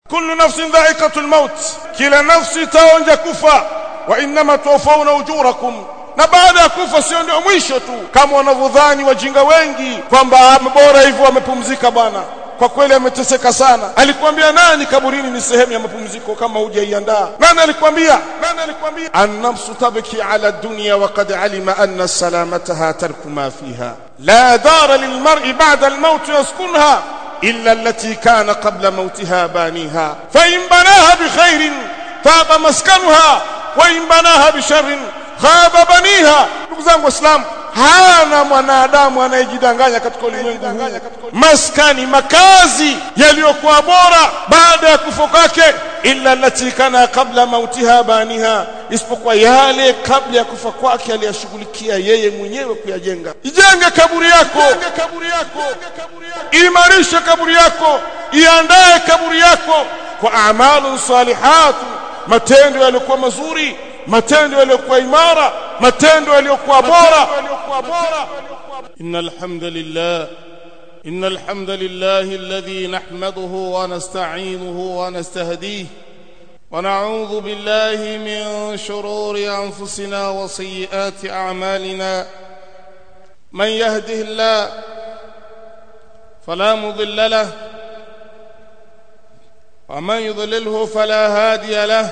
kullu nafsin dha'iqatul maut, kila nafsi itaonja kufa. Wa innama tuwafawna ujurakum, na baada ya kufa sio ndio mwisho tu kama wanavyodhani wajinga wengi kwamba bora hivyo wamepumzika. Bwana kwa kweli ameteseka sana. Alikwambia nani kaburini ni sehemu ya mapumziko kama hujaiandaa? Nani alikwambia? An-nafsu tabki ala dunya wa qad alima anna salamataha tarku ma fiha. La dara lilmar'i ba'da al-maut yaskunha illa allati kana qabla mautiha baniha. Fa in banaha bi khairin taba maskanuha wa in banaha bi sharrin khaba baniha. Ndugu zangu Waislamu, hana mwanadamu anayejidanganya katika ulimwengu huu maskani, makazi yaliyokuwa bora baada ya kufa kwake, illa allati kana qabla mautiha baniha, isipokuwa yale kabla ya kufa kwake aliyashughulikia yeye mwenyewe kuyajenga. Ijenge kaburi yako, imarisha kaburi yako, iandae kaburi yako kwa a'malun salihat, matendo yaliokuwa mazuri, matendo yaliyokuwa imara, matendo yaliyokuwa bora. Innal hamdalillahi alladhi nahmaduhu wa nasta'inuhu wa nastahdihi wa na'udhu billahi min shururi anfusina wa sayyiati a'malina. Man yahdihillahu fala mudilla lahu wa man yudlilhu fala hadiya lahu.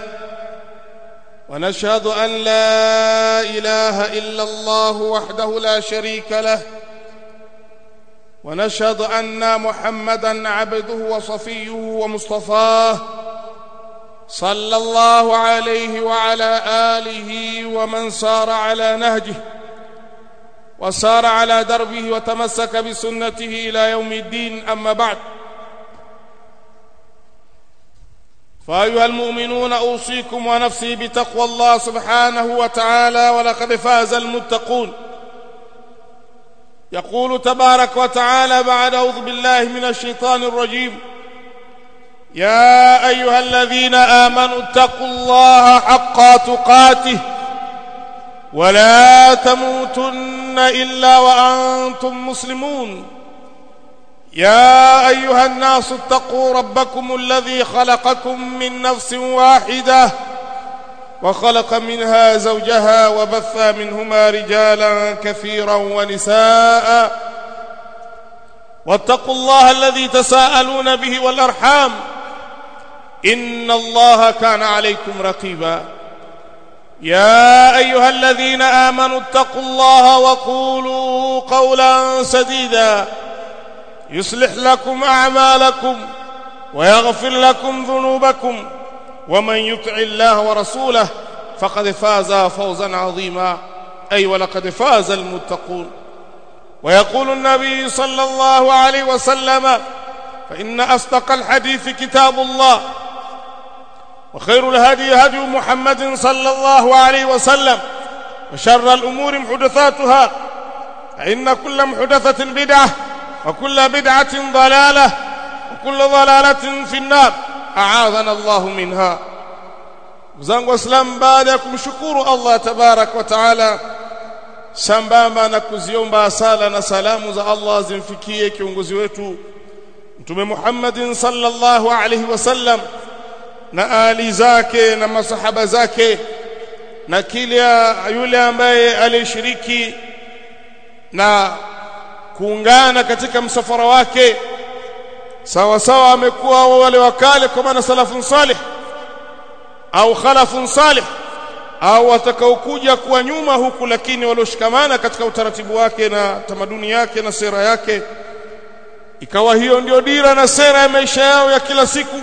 ونشهد أن لا إله إلا الله وحده لا شريك له، ونشهد أن محمدًا عبده وصفيه ومصطفاه صلى الله عليه وعلى آله ومن سار على نهجه وسار على دربه وتمسك بسنته إلى يوم الدين. أما بعد، فأيها المؤمنون أوصيكم ونفسي بتقوى الله سبحانه وتعالى، ولقد فاز المتقون. يقول تبارك وتعالى بعد أعوذ بالله من الشيطان الرجيم: يا أيها الذين آمنوا اتقوا الله حق تقاته ولا تموتن إلا وأنتم مسلمون. يا أيها الناس اتقوا ربكم الذي خلقكم من نفس واحدة وخلق منها زوجها وبث منهما رجالا كثيرا ونساء، واتقوا الله الذي تساءلون به والأرحام إن الله كان عليكم رقيبا. يا أيها الذين آمنوا اتقوا الله وقولوا قولا سديدا يصلح لكم أعمالكم ويغفر لكم ذنوبكم، ومن يطع الله ورسوله فقد فاز فوزا عظيما. أي ولقد فاز المتقون. ويقول النبي صلى الله عليه وسلم: فإن أصدق الحديث كتاب الله، وخير الهدي هدي محمد صلى الله عليه وسلم، وشر الأمور محدثاتها، فإن كل محدثة بدعة، وكل بدعة ضلالة، وكل ضلالة في النار، أعاذنا الله منها. Zangu Waislamu, baada ya kumshukuru Allah tabarak wa taala sambamba na kuziomba sala na salamu za Allah zimfikie kiongozi wetu Mtume Muhammadin sallallahu alaihi wasallam na ali zake na masahaba zake na kila yule ambaye alishiriki na kuungana katika msafara wake sawa sawa amekuwa wale wakale kwa maana salafun salih au khalafun salih au watakaokuja kuwa nyuma huku, lakini walioshikamana katika utaratibu wake na tamaduni yake na sera yake, ikawa hiyo ndio dira na sera ya maisha yao ya kila siku,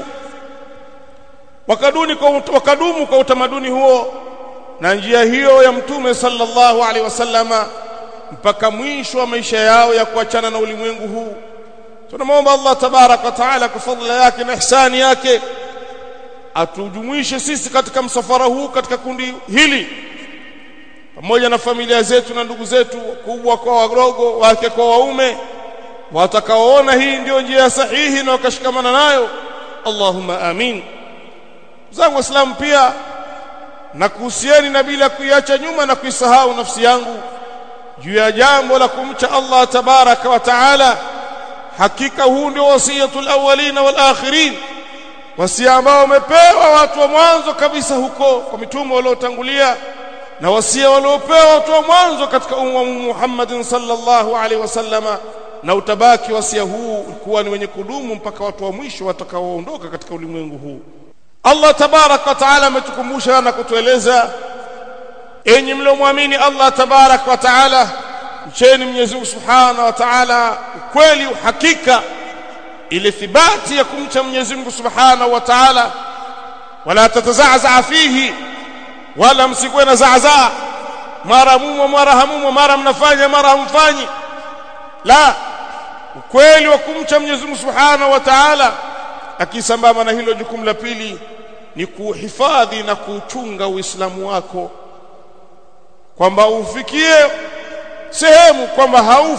wakadumu kwa utamaduni huo na njia hiyo ya Mtume sallallahu alaihi wasallama mpaka mwisho wa maisha yao ya kuachana na ulimwengu huu. Tunamwomba Allah tabarak wa taala kwa fadhila yake na ihsani yake atujumuishe sisi katika msafara huu, katika kundi hili, pamoja na familia zetu na ndugu zetu, wakubwa kwa wadogo, wake kwa waume, watakaoona hii ndio njia sahihi na wakashikamana nayo. Allahumma amin. Zangu Waislamu, pia na kuhusieni na bila kuiacha nyuma na kuisahau nafsi yangu juu ya jambo la kumcha Allah tabaraka wa taala. Hakika huu ndio wasiyatul awwalin wal akhirin, wasia ambao umepewa watu wa mwanzo kabisa huko kwa mitume waliotangulia, na wasia waliopewa watu wa mwanzo katika umma wa Muhammadin sallallahu alaihi wasallama, na utabaki wasia huu kuwa ni wenye kudumu mpaka watu wa mwisho watakaoondoka katika ulimwengu huu. Allah tabarak wa taala ametukumbusha na kutueleza, enyi mlioamini Allah tabarak wa taala, mcheni Mwenyezi Mungu subhanahu wa taala ukweli, uhakika, ile thibati ya kumcha Mwenyezi Mungu subhanahu wa taala. Wala tatazaza fihi, wala msikuwe na zaazaa, mara mumo mara hamumo, mara mnafanya mara hamfanyi. La, ukweli wa kumcha Mwenyezi Mungu subhanahu wa taala. Akisambamba na hilo, jukumu la pili ni kuhifadhi na kuchunga Uislamu wako, kwamba ufikie sehemu kwamba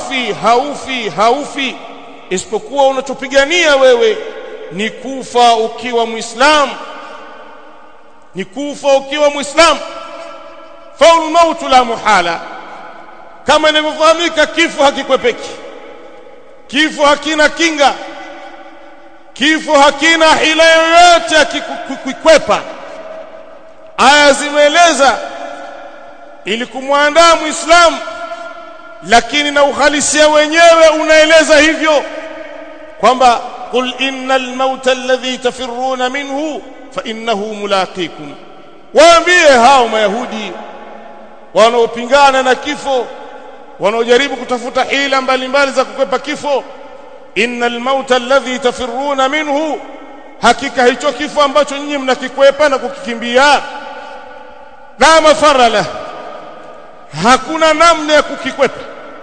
haufi isipokuwa unachopigania wewe ni kufa ukiwa Muislamu, faul mautu la muhala. Kama inavyofahamika, kifo hakikwepeki, kifo hakina kinga, kifo hakina hila yoyote ya kukwepa. Aya zimeeleza ili kumwandaa Muislamu, lakini na uhalisia wenyewe unaeleza hivyo kwamba qul innal mauta alladhi tafirruna minhu fa innahu mulaqikum. Waambie hao Mayahudi wanaopingana na kifo, wanaojaribu kutafuta hila mbalimbali za kukwepa kifo, innal mauta alladhi tafirruna minhu, hakika hicho kifo ambacho nyinyi mnakikwepa na kukikimbia, la mafara la, hakuna namna ya kukikwepa,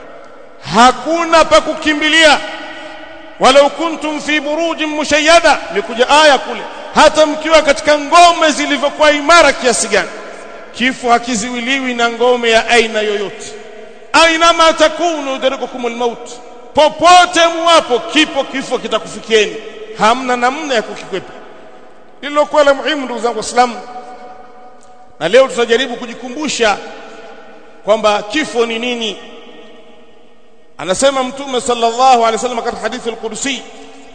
hakuna pa kukimbilia. Walau kuntum fi burujin mushayyada, nikuja aya kule, hata mkiwa katika ngome zilivyokuwa imara kiasi gani, kifo hakiziwiliwi na ngome ya aina yoyote. Aina ma takunu yudrikukumul maut, popote muwapo kifo kitakufikieni, hamna namna ya kukikwepa. Hilo kwa la muhimu, ndugu zangu Waislamu. Na leo tutajaribu kujikumbusha kwamba kifo ni nini. Anasema Mtume sallallahu alaihi wasallam katika hadithi al-Qudsi,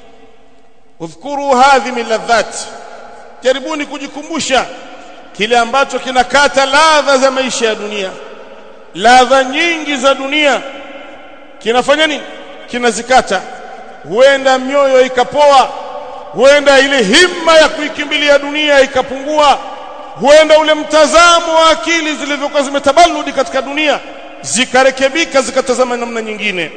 udhkuru hadhi min ladhat, jaribuni kujikumbusha kile ambacho kinakata ladha za maisha ya dunia. Ladha nyingi za dunia kinafanya nini? Kinazikata. Huenda mioyo ikapoa, huenda ile himma ya kuikimbilia dunia ikapungua, huenda ule mtazamo wa akili zilivyokuwa zimetabaludi katika dunia zikarekebika, zikatazama namna nyingine.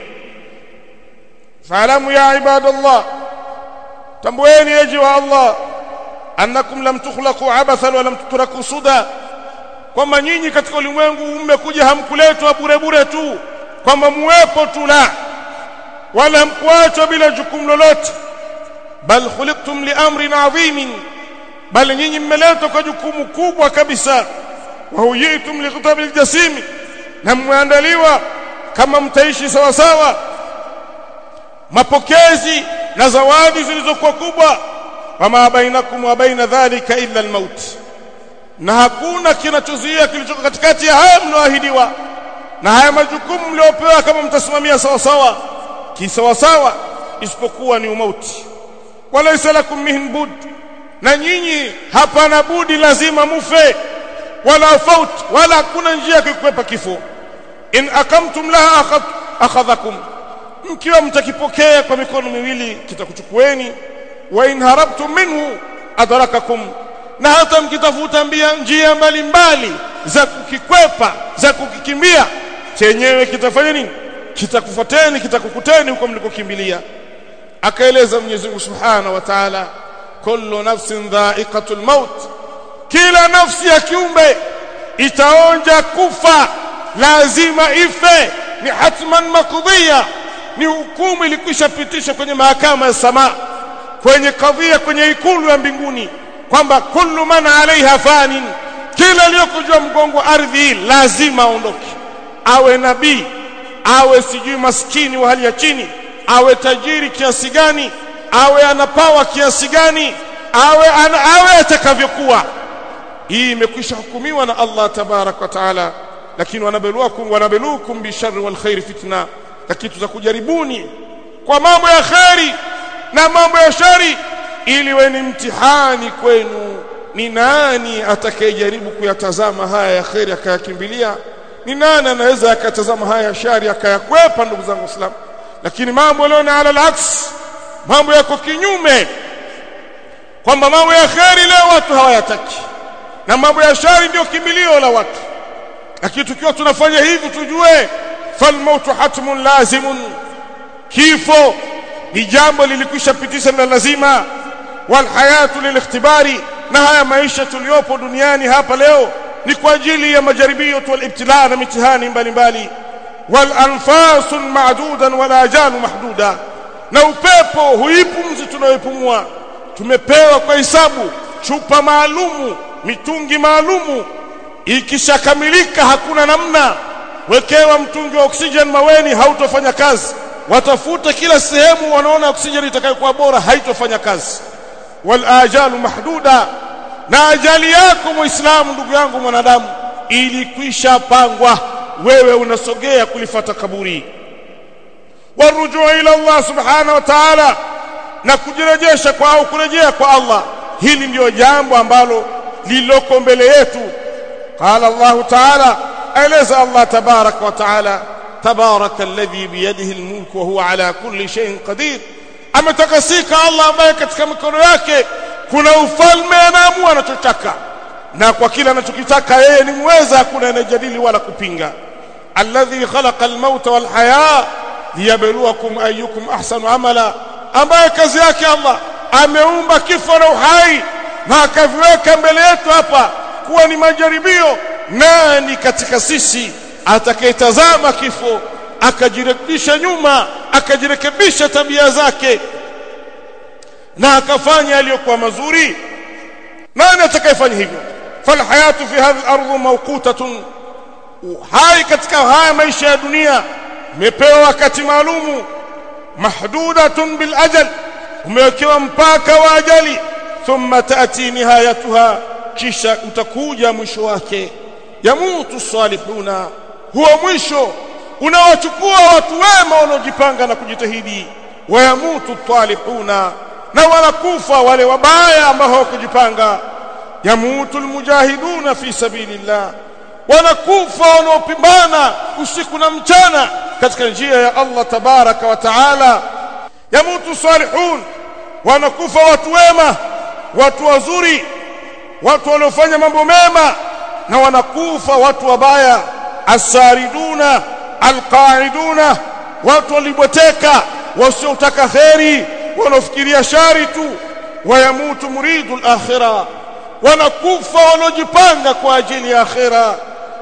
Faalamu ya ibadallah, tambueni eji wa Allah, annakum lam tukhlaqu abathan wa lam tutraku suda, kwamba nyinyi katika ulimwengu mmekuja hamkuletwa bure tu, kwamba muwepo tu, la, wala hamkuachwa bila jukumu lolote. Bal khuliqtum li amrin adhimin, bali nyinyi mmeletwa kwa jukumu kubwa kabisa. Wa huyitum li khitabil jasim, na mmeandaliwa kama mtaishi sawa sawa, mapokezi na zawadi zilizokuwa kubwa. Wama bainakum wa baina dhalika illa almaut, na hakuna kinachozuia kilichoka katikati ya haya mnaoahidiwa na haya majukumu mliopewa kama mtasimamia sawa sawa kisawa sawa, isipokuwa ni umauti. Walaysa lakum min bud, na nyinyi hapana budi, lazima mufe. Wala faut, wala hakuna njia ya kukwepa kifo. In akamtum laha akhadhakum, mkiwa mtakipokea kwa mikono miwili kitakuchukueni. Wa in harabtum minhu adrakakum, na hata mkitafuta njia mbalimbali za kukikwepa, za kukikimbia, chenyewe kitafanya nini? Kitakufuateni, kitakukuteni huko mlikokimbilia. Akaeleza Mwenyezi Mungu Subhanahu wa Ta'ala, kullu nafsin dha'iqatul maut, kila nafsi ya kiumbe itaonja kufa, lazima ife, ni hatman maqdiya, ni hukumu ilikwisha pitishwa kwenye mahakama ya samaa, kwenye kadhia, kwenye ikulu ya mbinguni, kwamba kullu man alaiha fanin, kila aliyokujua mgongo wa ardhi lazima aondoke. Awe nabii, awe sijui maskini wa hali ya chini, awe tajiri kiasi gani, awe anapawa kiasi gani, awe atakavyokuwa, hii imekwisha hukumiwa na Allah tabarak wa taala. Lakini wanabelukum bisharri wal khairi fitna, lakini tutakujaribuni kwa mambo ya khairi na mambo ya shari, ili we ni mtihani kwenu. Ni nani atakayejaribu kuyatazama haya ya khairi akayakimbilia? Ni nani anaweza akatazama haya ya shari akayakwepa? Ndugu zangu Waislamu, lakini mambo leo na ala al-aks, mambo yako kinyume, kwamba mambo ya khairi leo watu hawayataki na mambo ya shari ndio kimbilio la watu. Lakini tukiwa tunafanya hivi tujue falmautu hatmun lazimun, kifo ni jambo lilikwisha pitisha na lazima. Walhayatu lilikhtibari, na haya maisha tuliyopo duniani hapa leo ni kwa ajili ya majaribio wal ibtilaa na mitihani mbalimbali. Wal anfasu ma'dudan wal ajalu mahduda, na upepo huipumzi tunayoipumua tumepewa kwa hisabu, chupa maalumu, mitungi maalumu. Ikishakamilika hakuna namna, wekewa mtungi wa oxygen maweni, hautofanya kazi. Watafuta kila sehemu, wanaona oxygen itakayokuwa bora, haitofanya kazi. Wal ajalu mahduda, na ajali yako Muislamu, ndugu yangu mwanadamu, ilikwisha pangwa, wewe unasogea kulifuata kaburi. Warujuu ila Allah subhanahu wa ta'ala, na kujirejesha kwa au kurejea kwa Allah, hili ndio jambo ambalo liloko mbele yetu. Qala Allah ta'ala, eleza Allah tabaraka wa ta'ala, tabaraka alladhi biyadihi almulku wa huwa ala kulli shay'in qadir. Ametakasika Allah ambaye katika mikono yake kuna ufalme, anaamua anachotaka, na kwa kila anachokitaka yeye ni muweza, hakuna anayejadili wala kupinga. Alladhi khalaqa almauta wal haya liyabluwakum ayyukum ahsanu amala, ambaye kazi yake Allah ameumba kifo na uhai na akaviweka mbele yetu hapa kuwa ni majaribio. Nani katika sisi atakayetazama kifo akajirekebisha nyuma, akajirekebisha tabia zake na akafanya aliyokuwa mazuri? Nani atakayefanya hivyo? Falhayatu fi hadhihi al-ardh mawqutatun, hai katika haya maisha ya dunia imepewa wakati maalumu. Mahdudatun bil ajal, umewekewa mpaka wa ajali. Thumma taati nihayatuha, kisha utakuja mwisho wake. Yamutu salihuna, huwa mwisho unawachukua watu wema wanaojipanga na kujitahidi. Wa yamutu talihuna, na wanakufa wale wabaya ambao hawakujipanga. Yamutu almujahiduna fi sabilillah, wanakufa wanaopambana usiku na mchana katika njia ya Allah tabaraka wa taala. Yamutu salihun, wanakufa watu wema, watu wazuri, watu waliofanya mambo mema, na wanakufa watu wabaya. Asariduna alqaiduna, watu waliboteka, wasiotaka khairi, wanafikiria shari tu. Wayamutu muridu al-akhirah, wanakufa wanaojipanga kwa ajili ya akhira.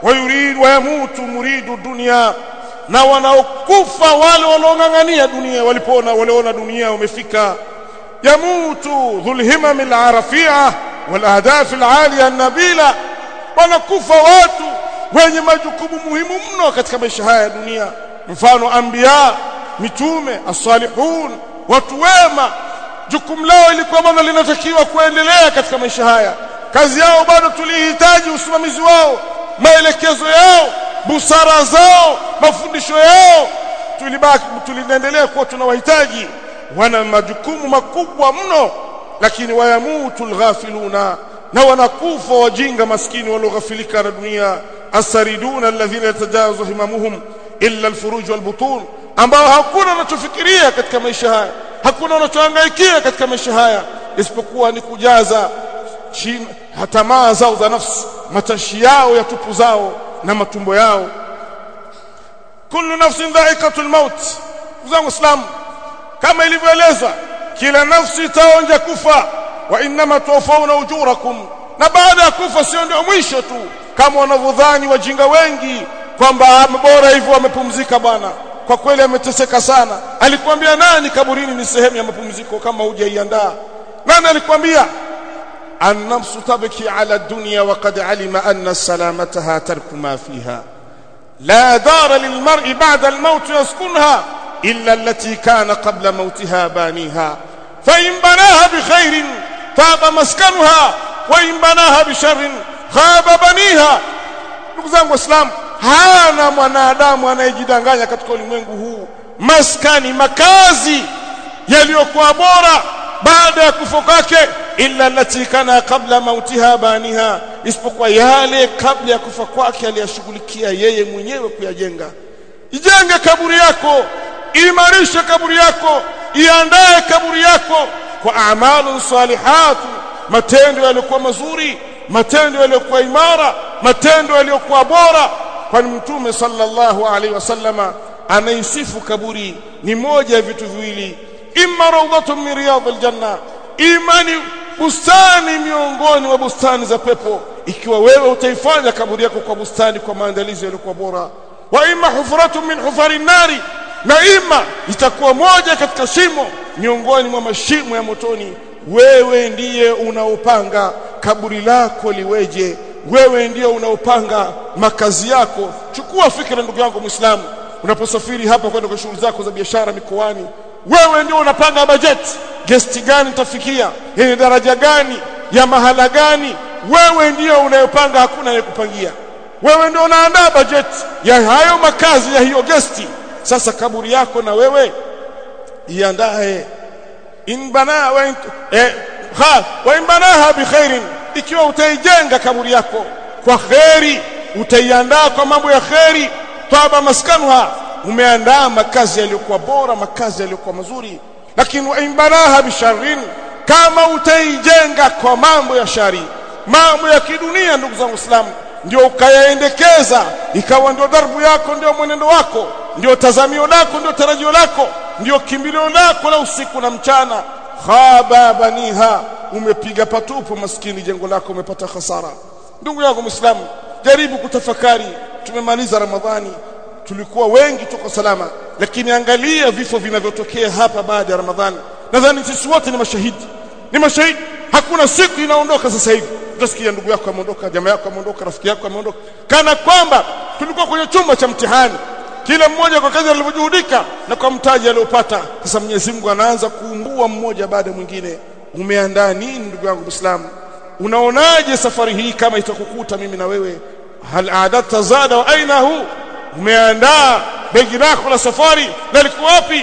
Wayamutu muridu dunya, na wanaokufa wale wanaong'ang'ania dunia, waliona dunia umefika. Yamutu dhul himam al-arafia wal ahdaf al-aliya an-nabila, wanakufa watu wenye majukumu muhimu mno katika maisha haya ya dunia. Mfano anbiya, mitume, as-salihun, watu wema, jukumu lao ilikuwa bado linatakiwa kuendelea katika maisha haya. Kazi yao bado tulihitaji usimamizi wao, maelekezo yao, busara zao, mafundisho yao, tuliendelea kuwa tunawahitaji. Wana majukumu makubwa mno. Lakini wayamutu alghafiluna, na wanakufa wajinga maskini walioghafilika na dunia. Asariduna alladhina yatajawazu himamuhum illa alfuruj walbutun, ambao hakuna wanachofikiria katika maisha haya, hakuna wanachohangaikia katika maisha haya isipokuwa ni kujaza tamaa zao za nafsi, matashi yao ya tupu zao na matumbo yao. Kullu nafsin dha'iqatul maut, zangu Islam, kama ilivyoelezwa, kila nafsi itaonja kufa. Wa innama tuwafawna ujurakum, na baada ya kufa sio ndio mwisho tu kama wanavyodhani wajinga wengi kwamba bora hivyo wamepumzika. Bwana kwa kweli ameteseka sana. Alikwambia nani kaburini ni sehemu ya mapumziko kama hujaiandaa? Nani alikwambia? An-nafsu tabki ala dunya wa qad alima anna salamataha tarku ma fiha. La dara lilmar'i ba'da al-maut yaskunha illa allati kana qabla mautiha baniha. Fa in banaha bi khairin taba maskanuha wa in banaha bi sharrin khaba baniha. Ndugu zangu Waislamu, hana mwanadamu anayejidanganya katika ulimwengu huu maskani, makazi yaliyokuwa bora baada ya kufa kwake, illa allati kana qabla mautiha baniha, isipokuwa yale kabla ya kufa kwake aliyashughulikia yeye mwenyewe kuyajenga. Ijenge kaburi yako, imarisha kaburi yako, iandae kaburi yako kwa a'malun salihat, matendo yaliyokuwa mazuri, matendo yaliyokuwa imara, matendo yaliyokuwa bora. Kwani Mtume sallallahu alaihi wasallama anaisifu kaburi ni moja ya vitu viwili, imma rawdatun min riyadil janna, imani bustani miongoni mwa bustani za pepo, ikiwa wewe utaifanya kaburi yako kwa bustani kwa maandalizi yaliyokuwa bora, wa imma hufratun min hufarin nari, na imma itakuwa moja katika shimo miongoni mwa mashimo ya motoni. Wewe ndiye unaopanga kaburi lako liweje, wewe ndiye unaopanga makazi yako. Chukua fikra ndugu yangu Muislamu, unaposafiri hapa kwenda kwa shughuli zako za biashara mikoani, wewe ndio unapanga budget, guest gani tafikia, ni daraja gani, ya mahala gani, wewe ndio unayopanga, hakuna anayekupangia. Wewe ndio unaandaa budget ya hayo makazi ya hiyo guest. Sasa kaburi yako na wewe iandae, in bana wa in banaha bi khairin, ikiwa utaijenga kaburi yako kwa khairi, utaiandaa kwa mambo ya khairi, taba maskanuha, umeandaa makazi yaliyokuwa bora, makazi yaliyokuwa mazuri. Lakini wa in banaha bi sharrin, kama utaijenga kwa mambo ya shari, mambo ya kidunia, ndugu zangu Waislamu, ndio ukayaendekeza, ikawa ndio darbu yako, ndio mwenendo wako, ndio tazamio lako, ndio tarajio lako, ndio kimbilio lako la usiku na mchana, khaba baniha, umepiga patupu maskini, jengo lako umepata hasara. Ndugu yangu Muislamu, jaribu kutafakari. Tumemaliza Ramadhani, tulikuwa wengi tuko salama, lakini angalia vifo vinavyotokea hapa baada ya Ramadhani. Nadhani sisi wote ni mashahidi, ni mashahidi. Hakuna siku inaondoka sasa hivi utasikia ndugu yako ameondoka, jamaa yako ameondoka, rafiki yako ameondoka, kana kwamba tulikuwa kwenye chumba cha mtihani, kila mmoja kwa kazi alivyojuhudika na kwa mtaji aliopata. Sasa Mwenyezi Mungu anaanza kuumbua mmoja baada mwingine. Umeandaa nini ndugu yangu Muislamu? Unaonaje safari hii kama itakukuta mimi na wewe? Hal a'adta zada wa aina hu? Umeandaa begi lako la safari na liko wapi?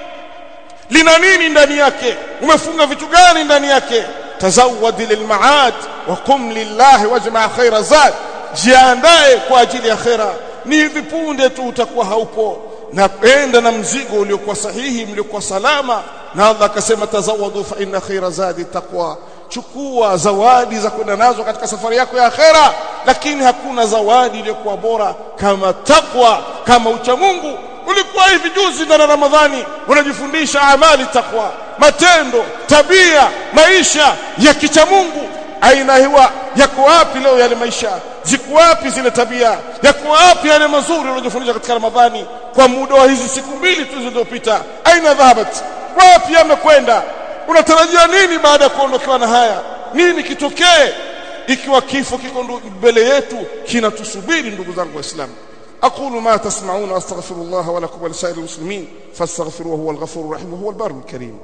Lina nini ndani yake? Umefunga vitu gani ndani yake? Tazawwad lilmaad wa qum lillahi wajma' khaira zad, jiandae kwa ajili ya khaira. Ni vipunde tu utakuwa haupo, na enda na mzigo uliokuwa sahihi, mliokuwa salama. Na Allah akasema tazawwadu fa inna khaira zadi taqwa, chukua zawadi za kwenda nazo katika safari yako ya akhera, lakini hakuna zawadi iliyokuwa bora kama takwa, kama ucha Mungu. Ulikuwa hivi juzi ndani ya Ramadhani unajifundisha amali takwa, matendo, tabia, maisha ya kicha Mungu. Aina hiwa yako wapi leo yale maisha? Ziko wapi zile tabia? Yako wapi yale mazuri unajifundisha katika Ramadhani kwa muda wa hizi siku mbili tu zilizopita? Aina dhahabat? Wapi yamekwenda? Unatarajia nini baada ya kuondokewa na haya? Nini kitokee ikiwa kifo kiko mbele yetu kinatusubiri? Ndugu zangu Waislamu, aqulu ma tasma'una wa astaghfirullah wa lakum wa lisa'iril muslimin fastaghfiruhu huwal ghafurur rahim wa huwal barrul karim.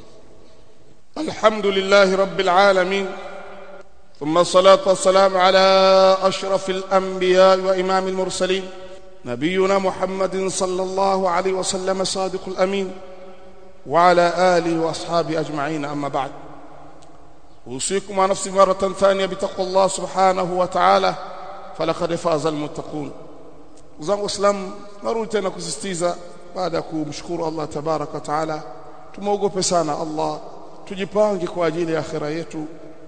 Alhamdulillahi rabbil alamin, ثم الصلاة والسلام على أشرف الأنبياء وإمام المرسلين نبينا محمد صلى الله عليه وسلم صادق الأمين وعلى آله وأصحابه أجمعين. أما بعد، أوصيكم ونفسي مرة ثانية بتقوى الله سبحانه وتعالى، فلقد فاز المتقون. وزنgu Islam, narudi tena kusisitiza baada ya kumshukuru Allah tabaraka wa taala, tumogope sana Allah, tujipange kwa ajili ya akhira yetu.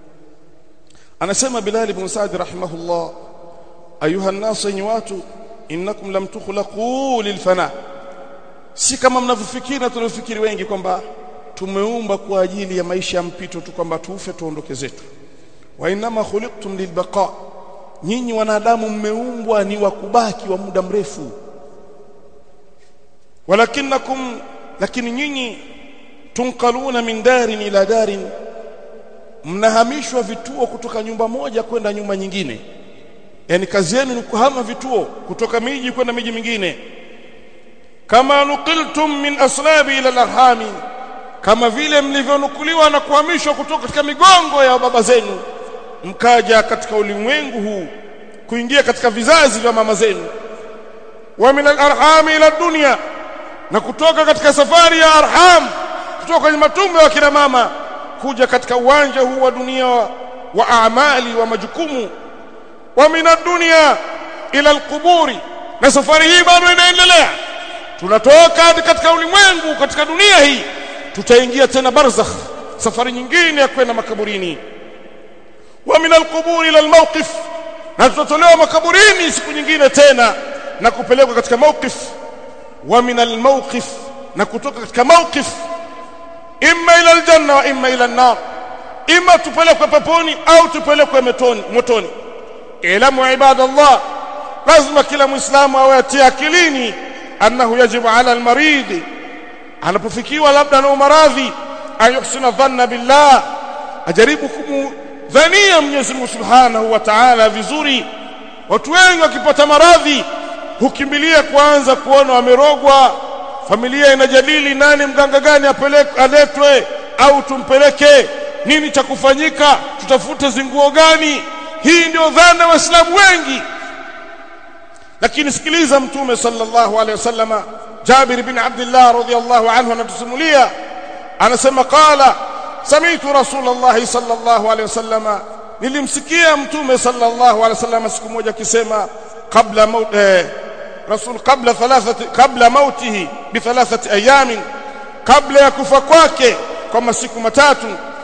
Anasema Bilal ibn Sa'd rahimahullah, ayuha an-nas, watu, innakum lam tukhlaqu lilfana, si kama mnavyofikiri na tunafikiri wengi kwamba tumeumba kwa ajili ya maisha ya mpito tu, kwamba tuufe tuondoke zetu. Wa inma khuliqtum lilbaqa, nyinyi wanadamu mmeumbwa ni wakubaki wa muda mrefu. Lakini nyinyi tunqaluna min darin ila darin, mnahamishwa vituo kutoka nyumba moja kwenda nyumba nyingine. Yani kazi yenu ni kuhama vituo kutoka miji kwenda miji mingine. Kama nuqiltum min aslabi ila al-arhami, kama vile mlivyonukuliwa na kuhamishwa kutoka katika migongo ya baba zenu mkaja katika ulimwengu huu kuingia katika vizazi vya mama zenu. Wa min al-arhami ila dunya, na kutoka katika safari ya arham, kutoka kwenye matumbo ya kina mama kuja katika uwanja huu wa dunia wa amali wa majukumu, wa mina dunia ila alquburi, na safari hii bado inaendelea. Tunatoka katika ulimwengu, katika dunia hii tutaingia tena barzakh, safari nyingine ya kwenda makaburini. Wa min alquburi ila almawqif, na tutatolewa makaburini siku nyingine tena na kupelekwa katika mawqif. Wa min almawqif, na kutoka katika mawqif imma ila aljanna wa imma ila an-nar, imma tupelekwe peponi au tupelekwe motoni. Ilamu ibadallah, lazima kila muislamu awe atia akilini annahu yajibu ala almarid, anapofikiwa labda na maradhi, ayuhsina dhanna billah, ajaribu kumdhania Mwenyezi Mungu Subhanahu wa Ta'ala vizuri. Watu wengi wakipata maradhi hukimbilia kwanza kuona wamerogwa, familia inajadili nani mganga gani aletwe au tumpeleke, nini cha kufanyika, tutafute zinguo gani. Hii ndio dhana wa Waislamu wengi. Lakini sikiliza, Mtume sallallahu alaihi wasallam, Jabir bin Abdullah radhiyallahu anhu anatusimulia, anasema qala sami'tu Rasulullah sallallahu alaihi wasallam, nilimsikia Mtume sallallahu alaihi wasallam siku moja akisema qabla mautihi bi thalathati ayamin, kabla ya kufa kwake kwa masiku matatu,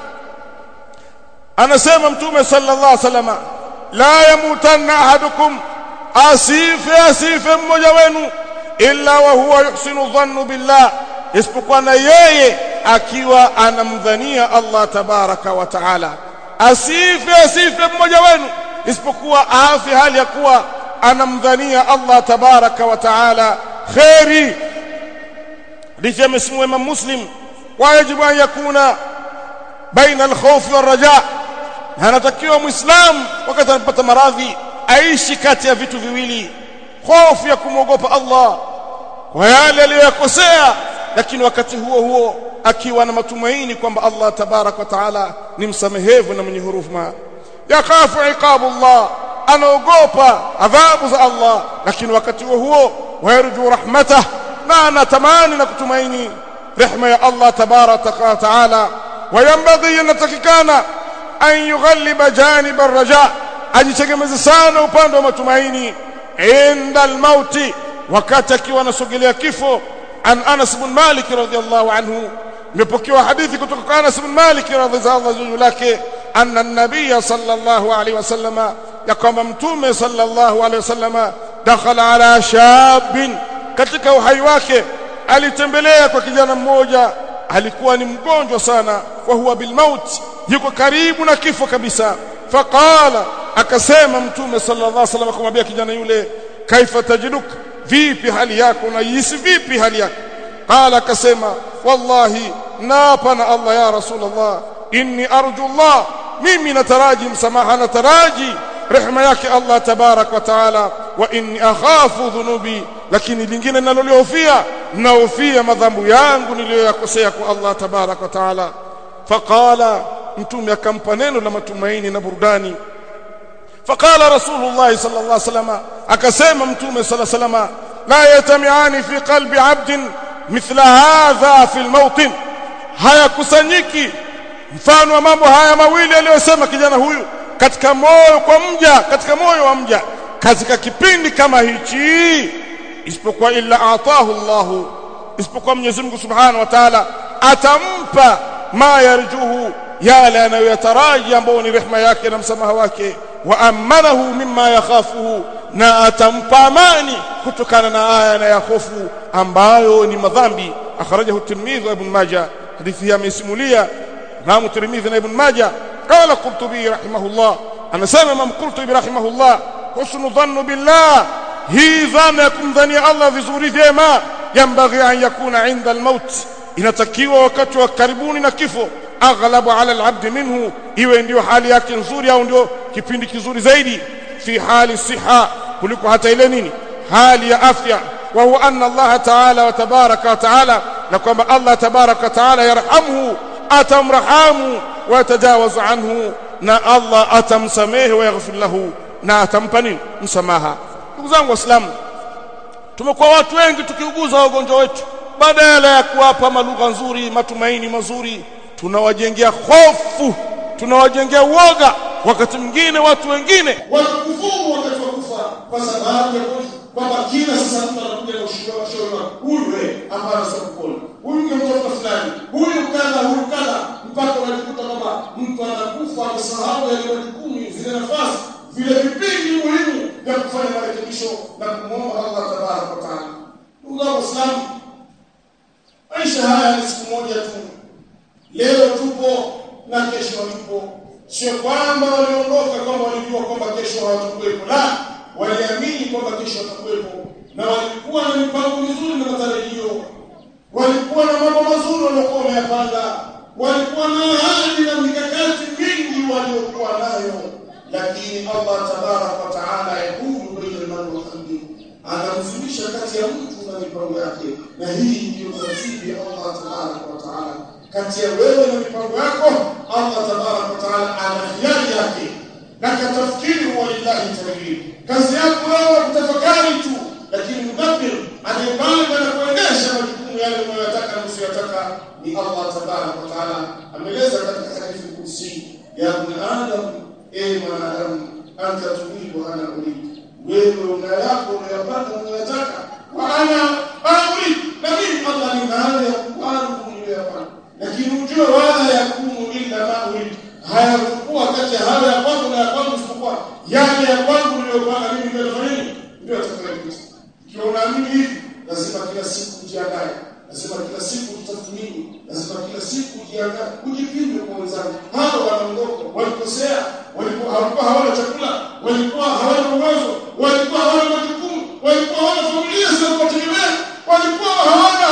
anasema Mtume sallallahu alaihi wasallam, la yamutanna ahadukum, asife mmoja wenu, illa wa huwa yuhsinu dhannu billah, isipokuwa na yeye akiwa anamdhania Allah tabaraka wa taala. Asife mmoja wenu isipokuwa afi hali ya kuwa anamdhania Allah tabaraka wa taala khairi. Hadithi ya Imam Muslim, wajibu an yakuna baina al-khawf wal-raja, anatakiwa muislamu wakati anapata maradhi aishi kati ya vitu viwili: hofu ya kumwogopa Allah kwa yale aliyokosea, lakini wakati huo huo akiwa na matumaini kwamba Allah tabarak wa taala ni msamehevu na mwenye huruma. Yakhafu iqabullah, anaogopa adhabu za Allah, lakini wakati huo huo wayarju rahmatah, na anatamani na kutumaini rehema ya Allah tabarak wa taala. Wayambaghi, yanatakikana an yughalliba janib ar-raja, ajitegemeze sana upande wa matumaini inda al-mauti, wakati akiwa anasogelea kifo. An Anas bin Malik radhiyallahu anhu, imepokewa hadithi kutoka kwa Anas bin Malik radhiyallahu anhu lake, anna an-nabiy sallallahu alayhi wasallam, yakama Mtume sallallahu alayhi wasallam dakhala ala shabin, katika uhai wake alitembelea kwa kijana mmoja alikuwa ni mgonjwa sana, wa huwa bil maut, yuko karibu na kifo kabisa. Faqala, akasema Mtume sallallahu alayhi wasallam kumwambia kijana yule, kaifa tajiduk, vipi hali yako, unahisi vipi hali yako? Qala, akasema wallahi naapa na Allah ya Rasulullah, inni arju Allah, mimi nataraji msamaha, nataraji rehema yake Allah tabarak wa taala, wa inni akhafu dhunubi, lakini lingine ninalolihofia, naofia madhambi yangu niliyoyakosea kwa Allah tabarak wa taala. Faqala, Mtume akampa neno la matumaini na burudani. Faqala Rasulullah sallallahu alaihi wasallam, akasema Mtume sallallahu alaihi wasallam, la yatamiani fi qalbi abdin mithla hadha fi almawtin, hayakusanyiki mfano wa mambo haya mawili aliyosema kijana huyu katika moyo kwa mja, katika moyo wa mja katika kipindi kama hichi, isipokuwa illa atahu Allah, isipokuwa Mwenyezi Mungu Subhanahu wa Ta'ala atampa ma yarjuhu, yale anayoyataraji ambao ni rehema yake na msamaha wake, wa amanahu mimma yakhafuhu, na atampa amani kutokana na aya na yakhofu ambayo ni madhambi. Akhrajahu Tirmidhi wa Ibn Majah, hadithi hii amesimulia Imam Tirmidhi na Ibn Majah. Qala Qurtubi rahimahullah, anasema Imam Qurtubi rahimahullah, husnu dhannu billah, hii dhana ya kumdhania Allah vizuri vyema, yambaghi an yakuna inda al-maut, inatakiwa wakati wa karibuni na kifo, aghlabu ala al-abd minhu, iwe ndio hali yake nzuri au ndio kipindi kizuri zaidi, fi hali siha, kuliko hata ile nini, hali ya afya. Wa huwa anna Allah ta'ala wa tabaraka wa ta'ala, na kwamba Allah tabaraka wa ta'ala yarhamuhu, atamrahamu, wa yatajawazu anhu, na Allah atamsamehe, wa yaghfir lahu, na atampa nini, msamaha. Ndugu zangu Waislamu, tumekuwa watu wengi tukiuguza wagonjwa wetu, badala ya kuwapa malugha nzuri, matumaini mazuri, tunawajengea hofu, tunawajengea uoga. Wakati mwingine watu wengine wakufuru wakati wa kufa kwa sababu ya kwamba kila sasa mtu anakuja na ushauri huyu hapana sio pole, huyu ni mtoto fulani, huyu kadha mpaka walikuta kwamba mtu anakufa amesahau yale majukumu, zile nafasi, vile vipindi muhimu vya kufanya marekebisho na kumwomba Allah tabaraka wa taala. Ndugu Waislamu, maisha haya ni siku moja tu. Leo tupo na kesho hatupo. Sio kwamba waliondoka kwamba walijua kwamba kesho hawatakuwepo, la, waliamini kwamba kesho hatakuwepo, na walikuwa na mipango mizuri na matarajio, walikuwa na mambo mazuri waliokuwa wameyapanga, walikuwa na ahadi na mikakati mingi waliokuwa nayo. Lakini Allah tabaraka wa taala yakufu baina al-mar'i wa qalbi, anamzulisha kati ya mtu na mipango yake. Na hii ndio taratibu ya Allah tabaraka wa taala kati ya wewe na mipango yako. Allah tabaraka wa taala ana hiari yake, na katafikiri walillahi tawhid. Kazi yako wewe kutafakari tu, lakini mudabbir anayepanga na kuendesha majukumu yale unayotaka na usiyotaka ni Allah tabaraka wa taala. Ameeleza katika hadithi kusi, ya ibn adam, mwanadamu, anta tulibu ana urid, wewe una yako unayopanga unayotaka, wa ana urid, na mimi Allah ni mahali ya kuangu unayopanga. Lakini ujue wala yakunu illa ma urid, hayakuwa kati ya hayo ya kwangu na ya kwangu isipokuwa yale ya kwangu niliyopanga mimi ndio nafanya ndio atakayekuja. Ikiwa unaamini hivi, lazima kila siku ujiandae, lazima kila siku utathmini, lazima kila siku ujiandae, ujipime kwa wenzako. Hao wanaondoka, walikosea, walikuwa hawana chakula, walikuwa hawana uwezo, walikuwa hawana majukumu, walikuwa hawana familia za kuwategemea, walikuwa hawana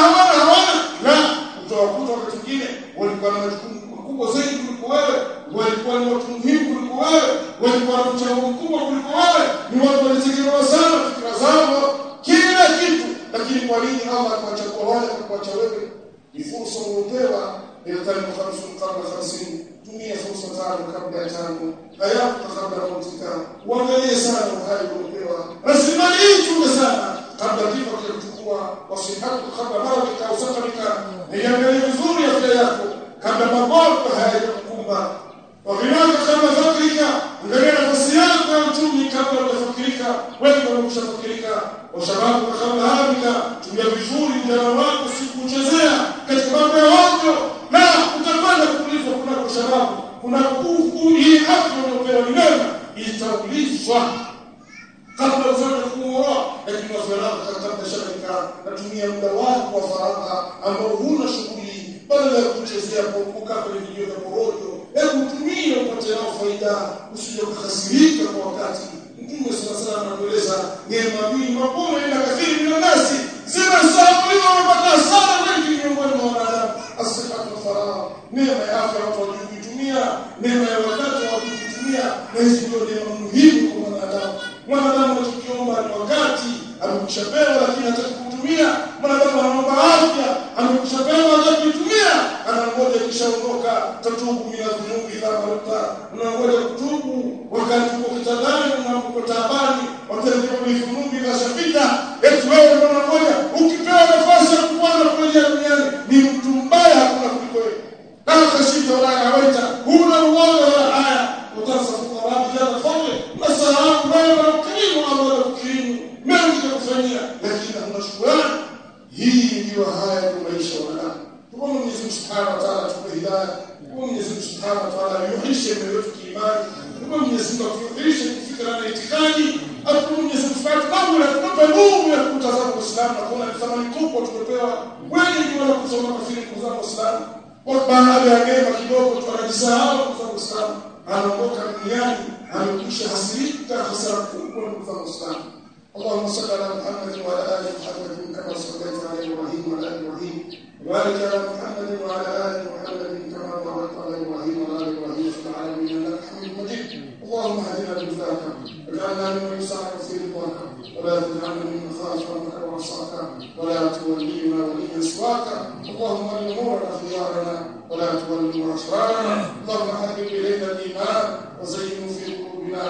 na utawakuta wakati mwingine walikuwa na majukumu makubwa zaidi kuliko wewe, walikuwa ni watu muhimu kuliko wewe, walikuwa na mchango mkubwa kuliko wewe, ni watu walitegemewa sana fikra zao, kila kitu. Lakini kwa nini Allah akawachagua wale kwa kuacha wewe? Ni fursa umepewa, ila talibu 50 kabla 50, tumia fursa tano kabla ya tano, hayapo kabla ya mautika. Uangalie sana uhai umepewa, rasilimali hii chunga sana kabla kifo kuchukua, wasihatu kabla maradika au safarika, niangalie vizuri afya yako kabla magonjwa hayajakukumba. Wakinaka kabla fakrika, angalia nafasi yako ya uchumi kabla hujafikirika. Wengi wanakushafikirika. Washababu kabla hamika, tumia vizuri ujana wako, sikuchezea katika mambo ya ovyo, na utakwenda kuulizwa kunako shababu, kunako hii afya unayopewa ni neno, itaulizwa kabla ufanye kuoa. Lakini wafaragha kabla sharika, natumia muda wako wa faragha ambao huna shughuli, badala ya kuchezea kwa kukaa kwenye video za porojo, hebu tumie upate nao faida, usije ukahasirika kwa wakati. Mtume sallallahu alaihi wasallam anaeleza neema hii mapoma ina kathiri min nasi, sema sababu hiyo wamepata sana wengi miongoni mwa wanadamu. As-sihhatu wal faragh, neema ya afya watu wajitumia, neema ya wakati wajitumia, na hizo ndio neema muhimu kwa wanadamu. Mwanadamu anachokiomba ni wakati, amekushapewa lakini hataki kutumia. Mwanadamu anaomba afya, amekushapewa hataki kutumia, anangoja kishaondoka, tatubu bila dhunubi dhambi, unangoja kutubu wakati uko kitandani na uko taabani, wakati uko dhunubi kashapita. Eti wewe unangoja ukipewa nafasi ya kupanda kwenye duniani, ni mtu mbaya hakuna kuliko wewe. Kama kashita wala hawaita, huna uoga wala haya, utasafuka rabbi jalla fadli, nasahau wewe na ukirimu Allah na ukirimu mengi ya kufanyia, lakini huna shukrani. Hii ndio haya ya maisha ya wanadamu. Tuombe Mwenyezi Mungu Subhanahu wa Ta'ala atupe hidayah, tuombe Mwenyezi Mungu Subhanahu wa Ta'ala yuhishe mioyo yetu kiimani, tuombe Mwenyezi Mungu atufikishe kufikra na itikadi, atuombe Mwenyezi Mungu Subhanahu wa Ta'ala atupe nguvu ya kutazama Uislamu na kuona ni thamani kubwa tumepewa. Wengi wala kusoma kafiri kuzama Uislamu, kwa baada ya neema kidogo tunajisahau kuzama Uislamu, anaondoka duniani amekwisha hasirika hasara kubwa kuzama Uislamu. اللهم صل على محمد وعلى ال محمد كما صليت على ابراهيم وعلى ال ابراهيم، وبارك على محمد وعلى ال محمد كما باركت على ابراهيم وعلى ال ابراهيم في العالمين انك حميد مجيد. اللهم اهدنا بهداك، واجعلنا ممن يسعى في رضاك، ولا تجعلنا ممن خالف امرك وعصاك، ولا تولينا وليا سواك. اللهم ول امورنا خيارنا ولا تول امور اشرارنا. اللهم حبب الينا الايمان وزينه في قلوبنا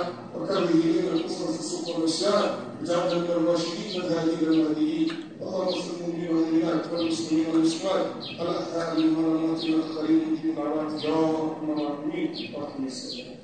وكره إلينا الكفر والفسوق والعصيان واجعلنا من الراشدين الهادين المهديين. اللهم اغفر للمؤمنين والمؤمنات والمسلمين والمسلمات الأحياء منهم والأموات إنك قريب مجيب دعوات يا أرحم الراحمين.